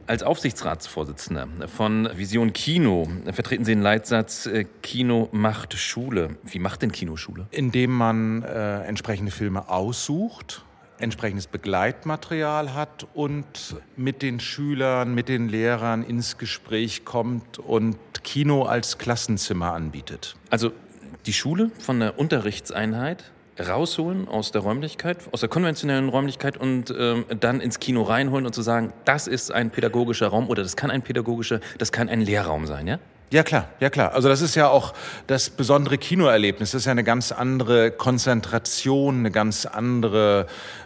Als Aufsichtsratsvorsitzender von Vision Kino vertreten Sie den Leitsatz, Kino macht Schule. Wie macht denn Kino Schule? Indem man entsprechende Filme aussucht, entsprechendes Begleitmaterial hat und mit den Schülern, mit den Lehrern ins Gespräch kommt und Kino als Klassenzimmer anbietet. Also die Schule von der Unterrichtseinheit rausholen aus der Räumlichkeit, aus der konventionellen Räumlichkeit und dann ins Kino reinholen und zu sagen, das ist ein pädagogischer Raum oder das kann ein Lehrraum sein, ja? Ja klar. Also das ist ja auch das besondere Kinoerlebnis. Das ist ja eine ganz andere Konzentration, ein ganz anderes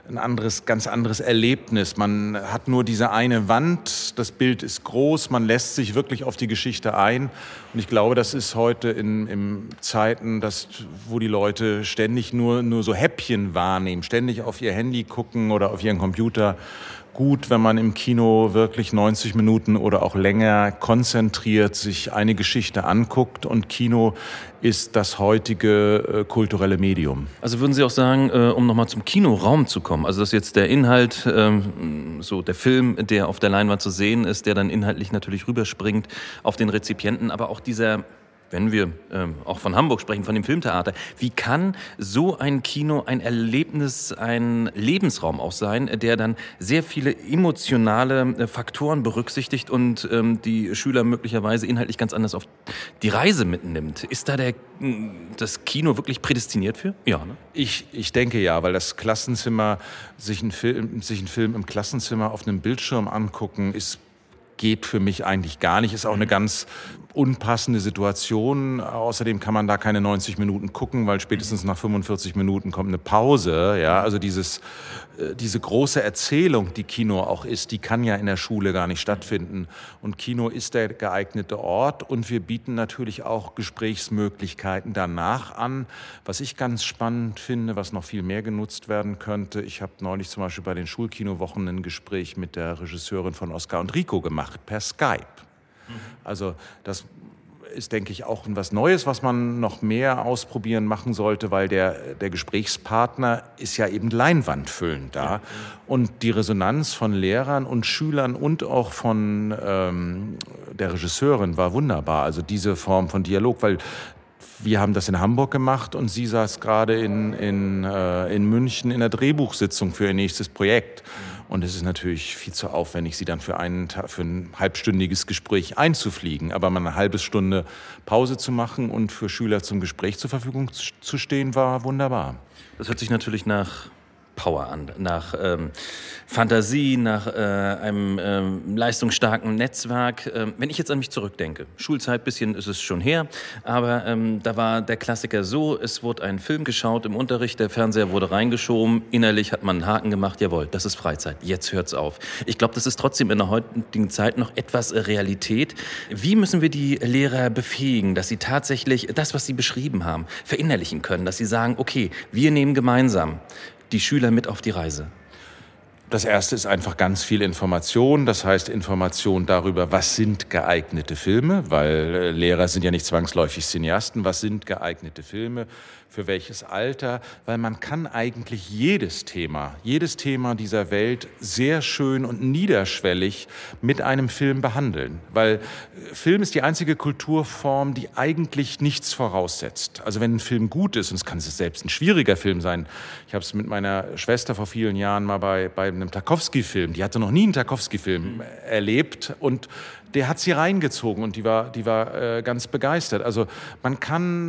Erlebnis. Man hat nur diese eine Wand, das Bild ist groß, man lässt sich wirklich auf die Geschichte ein. Und ich glaube, das ist heute in Zeiten, wo die Leute ständig nur so Häppchen wahrnehmen, ständig auf ihr Handy gucken oder auf ihren Computer. Gut, wenn man im Kino wirklich 90 Minuten oder auch länger konzentriert sich eine Geschichte anguckt, und Kino ist das heutige kulturelle Medium. Also würden Sie auch sagen, um nochmal zum Kinoraum zu kommen, also dass jetzt der Inhalt, so der Film, der auf der Leinwand zu sehen ist, der dann inhaltlich natürlich rüberspringt auf den Rezipienten, aber auch dieser, wenn wir auch von Hamburg sprechen, von dem Filmtheater, wie kann so ein Kino ein Erlebnis, ein Lebensraum auch sein, der dann sehr viele emotionale Faktoren berücksichtigt und die Schüler möglicherweise inhaltlich ganz anders auf die Reise mitnimmt? Ist da das Kino wirklich prädestiniert für? Ja, ne? Ich denke ja, weil das Klassenzimmer, sich einen Film im Klassenzimmer auf einem Bildschirm angucken, geht für mich eigentlich gar nicht. Ist auch eine ganz unpassende Situation. Außerdem kann man da keine 90 Minuten gucken, weil spätestens nach 45 Minuten kommt eine Pause. Ja, also diese große Erzählung, die Kino auch ist, die kann ja in der Schule gar nicht stattfinden. Und Kino ist der geeignete Ort. Und wir bieten natürlich auch Gesprächsmöglichkeiten danach an. Was ich ganz spannend finde, was noch viel mehr genutzt werden könnte. Ich habe neulich zum Beispiel bei den Schulkinowochen ein Gespräch mit der Regisseurin von Oscar und Rico gemacht, per Skype. Also das ist, denke ich, auch was Neues, was man noch mehr ausprobieren machen sollte, weil der Gesprächspartner ist ja eben leinwandfüllend da. Und die Resonanz von Lehrern und Schülern und auch von der Regisseurin war wunderbar. Also diese Form von Dialog, weil wir haben das in Hamburg gemacht und sie saß gerade in München in der Drehbuchsitzung für ihr nächstes Projekt. Und es ist natürlich viel zu aufwendig, sie dann für ein halbstündiges Gespräch einzufliegen. Aber mal eine halbe Stunde Pause zu machen und für Schüler zum Gespräch zur Verfügung zu stehen, war wunderbar. Das hört sich natürlich nach Power an, nach Fantasie, nach einem leistungsstarken Netzwerk. Wenn ich jetzt an mich zurückdenke, Schulzeit, bisschen ist es schon her, aber da war der Klassiker so, es wurde ein Film geschaut im Unterricht, der Fernseher wurde reingeschoben, innerlich hat man einen Haken gemacht, jawohl, das ist Freizeit, jetzt hört's auf. Ich glaube, das ist trotzdem in der heutigen Zeit noch etwas Realität. Wie müssen wir die Lehrer befähigen, dass sie tatsächlich das, was sie beschrieben haben, verinnerlichen können, dass sie sagen, okay, wir nehmen gemeinsam die Schüler mit auf die Reise? Das erste ist einfach ganz viel Information. Das heißt Information darüber, was sind geeignete Filme, weil Lehrer sind ja nicht zwangsläufig Cineasten. Was sind geeignete Filme? Für welches Alter? Weil man kann eigentlich jedes Thema dieser Welt sehr schön und niederschwellig mit einem Film behandeln. Weil Film ist die einzige Kulturform, die eigentlich nichts voraussetzt. Also wenn ein Film gut ist, und es kann selbst ein schwieriger Film sein. Ich habe es mit meiner Schwester vor vielen Jahren mal bei einem Tarkowski-Film. Die hatte noch nie einen Tarkowski-Film erlebt und der hat sie reingezogen und die war ganz begeistert. Also man kann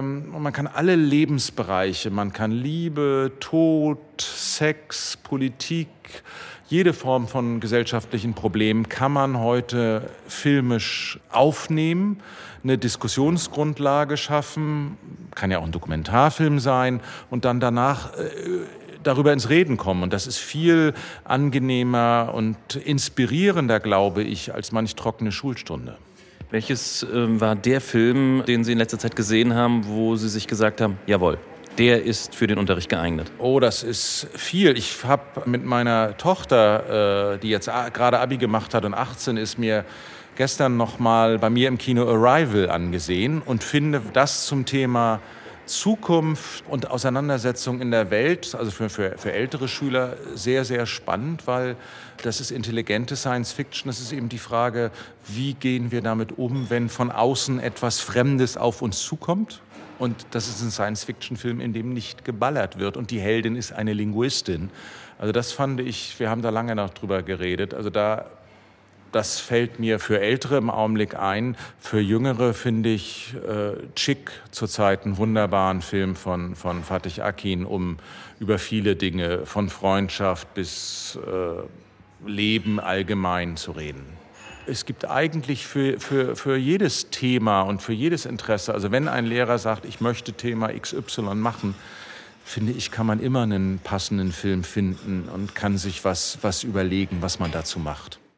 alle Lebensbereiche, man kann Liebe, Tod, Sex, Politik, jede Form von gesellschaftlichen Problemen kann man heute filmisch aufnehmen, eine Diskussionsgrundlage schaffen, kann ja auch ein Dokumentarfilm sein und dann danach darüber ins Reden kommen. Und das ist viel angenehmer und inspirierender, glaube ich, als manch trockene Schulstunde. Welches war der Film, den Sie in letzter Zeit gesehen haben, wo Sie sich gesagt haben, jawohl, der ist für den Unterricht geeignet? Oh, das ist viel. Ich habe mit meiner Tochter, die jetzt gerade Abi gemacht hat und 18 ist, mir gestern noch mal bei mir im Kino Arrival angesehen und finde das zum Thema Zukunft und Auseinandersetzung in der Welt, also für ältere Schüler, sehr, sehr spannend, weil das ist intelligente Science Fiction. Das ist eben die Frage, wie gehen wir damit um, wenn von außen etwas Fremdes auf uns zukommt? Und das ist ein Science-Fiction-Film, in dem nicht geballert wird. Und die Heldin ist eine Linguistin. Also das fand ich, wir haben da lange noch drüber geredet. Also das fällt mir für Ältere im Augenblick ein. Für Jüngere finde ich Chick zurzeit einen wunderbaren Film von Fatih Akin, um über viele Dinge, von Freundschaft bis Leben allgemein zu reden. Es gibt eigentlich für jedes Thema und für jedes Interesse, also wenn ein Lehrer sagt, ich möchte Thema XY machen, finde ich, kann man immer einen passenden Film finden und kann sich was überlegen, was man dazu macht.